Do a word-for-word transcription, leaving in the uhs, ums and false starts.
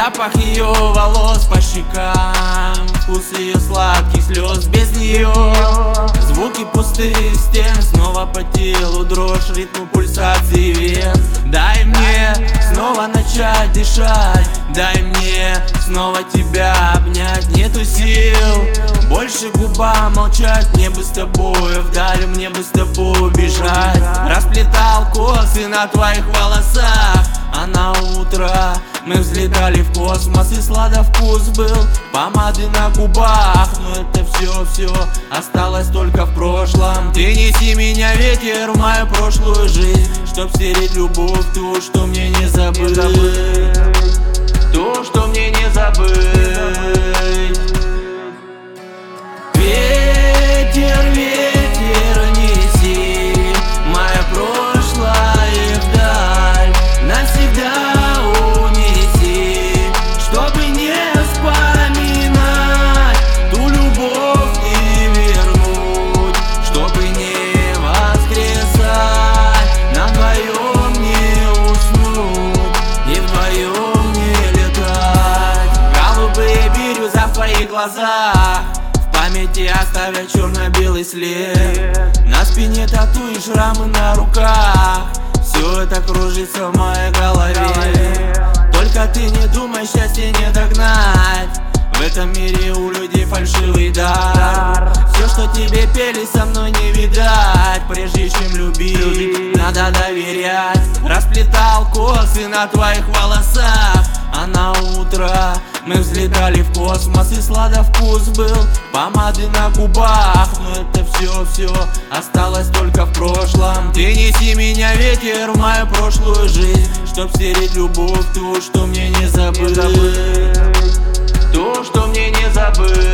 Запах ее волос по щекам, вкус ее сладких слез без нее. Звуки пустых стен, снова по телу дрожь, ритму пульсации вен. Дай мне снова начать дышать, дай мне снова тебя обнять. Нету сил больше губам молчать, мне бы с тобой вдаль, мне бы с тобой бежать. Расплетал косы на твоих волосах, а на утро мы взлетали в космос, и сладовкус был помады на губах. Но это все, все осталось только в прошлом. Ты неси меня, ветер, в мою прошлую жизнь, чтоб стереть любовь ту, что мне не забыть, то, что мне не забыть. Ветер, ветер, неси мое прошлое вдаль, навсегда унеси, чтобы не вспоминать ту любовь и вернуть, чтобы не воскресать, на вдвоем не уснуть и вдвоем не летать. Голубые бирюза в твоих глазах, в памяти оставят черно-белый след. На спине тату и шрамы на руках, все это кружится в моей голове. Только ты не думай, счастье не догнать, в этом мире у людей фальшивый дар. Все, что тебе пели, со мной не видать. Прежде чем любить, надо доверять. Расплетал косы на твоих волосах, а на утро мы взлетали в космос, и сладовкус был помады на губах. Но это все, все осталось только в прошлом. Ты неси меня, ветер, в мою прошлую жизнь, чтоб стереть любовь ту, что мне не забыть, то, что мне не забыть.